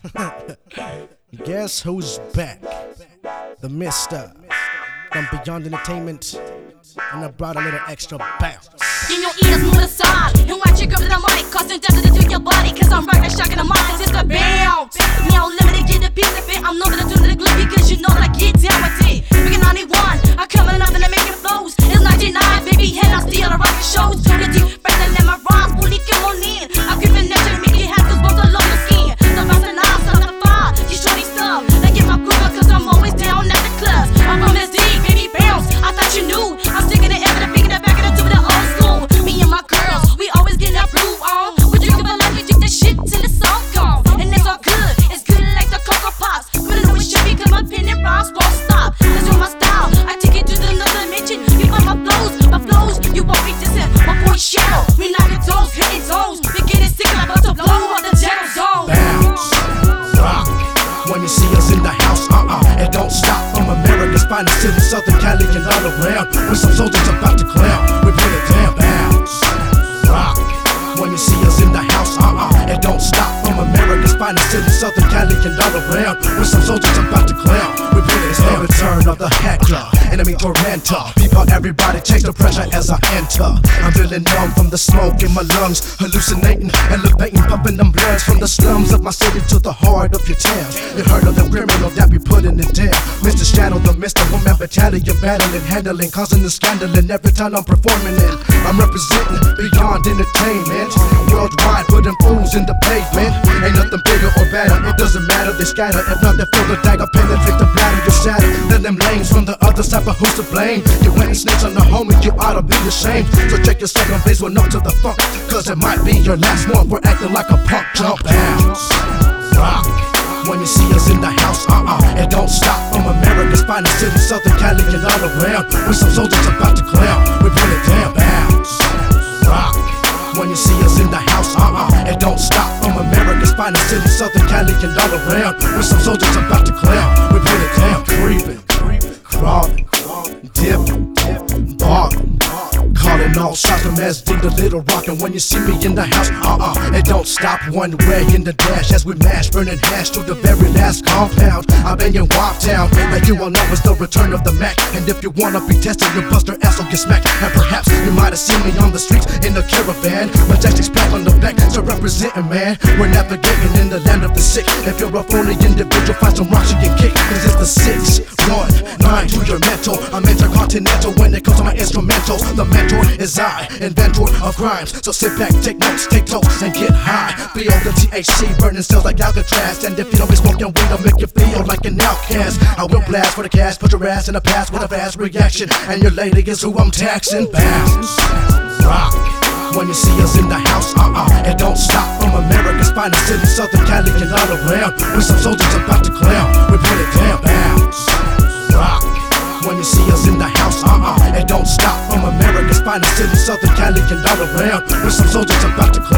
Guess who's back? The Mister from Beyond Entertainment, and I brought a little extra bounce. In your ears, move aside and watch your grip of the mic, causing damage to your body. Cause I'm rockin' shocking the mic, cause it's the bounce. Me, I'm limited, get a piece of it. I'm known to do the glitch because you know that I get down with it. Big 91, I coming up and I make it flows. It's 99, baby, and I still a rockin' shows. To the deep, better than my rhymes, bully, come on in. I'm creeping next to make it have those bones all over your skin. So bouncing out, so the fire, you shorty stuff. Now get my groove up, cause I'm always down at the clubs. I'm from this deep, baby, bounce. I thought you knew. I'm sticking it ever, picking it back, and I'm doing the old school. Me and my girls, we always get that blue on. We drink up a lot, we drink the shit till it's all gone. And it's all good, it's good like the Cocoa Pops. But I know it should be, cause my pen and rhymes won't stop. That's with my style, I take it to another dimension. You find my flows, you won't be dissing. My boy Shadow, we knocking toes, hitting zones. We getting sick, I'm about to blow on the general zone. Bounce, rock, when you see us in the house, and don't stop. From America's finest to the Southern Cali and all around. With some soldiers about to clown, we put it down. Bounce, rock, when you see us in the house, and don't stop. From America's finest to the Southern Cali and all around. With some soldiers about to clown, we put it down. The return of the hacker, enemy tormentor. People, everybody, change the pressure as I enter. I'm feeling numb from the smoke in my lungs, hallucinating, elevating, pumping them bloods from the slums of my city to the heart of your town. You heard of the criminal that be putting it down. Mr. Shadow, the Mr. Woman battalion, battling, handling, causing the scandal, and every time I'm performing it, I'm representing Beyond Entertainment. Worldwide, putting fools in the pavement. Ain't nothing bigger or better, it doesn't matter, they scatter. If not, they feel the dagger, penetrate the bladder, you shatter. Then them lanes from the other side, but who's to blame? You went and snitched on the homie, you ought to be ashamed. So check your second base, one up to the funk, cause it might be your last one for acting like a punk. Jump, bounce, rock, when you see us in the house, and don't stop. From America's finest to the Southern Cali and all around. With some soldiers about to clown, we put it down. Bounce, rock, when you see us in the house, and don't stop. From America's finest to the Southern Cali and all around. With some soldiers about to clown, we put it down. Creeping, crawling, dipping, barking, calling all shots from SD to Little Rock. And when you see me in the house, it don't stop one way in the dash as we mash, burning hash to the very last compound. I'm in your Wop Town, like you all know it's the return of the Mac. And if you wanna be tested, your buster ass will get smacked. And perhaps you might have seen me on the streets in a caravan, Majestic's back on the back, so representing, man. We're navigating in the land of the sick. If you're a phony individual, find some rocks you can kick, cause it's the 619 to your mental. I'm intercontinental when it comes to my instrumentals. The mentor is I, inventor of crimes. So sit back, take notes, take toast, and get high. Feel the THC burning cells like Alcatraz. And if you don't be smoking weed, I'll make you feel like an outcast. I will blast for the cash, put your ass in the past with a fast reaction. And your lady is who I'm taxing. Bounce, rock, when you see us in the house, and don't stop. From America's finest to the Southern Cali and all around. With some soldiers about to clown, we put it down. Bounce, rock, when you see us in the house, and don't stop. From America's finest to the Southern Cali and all around. With some soldiers about to clown.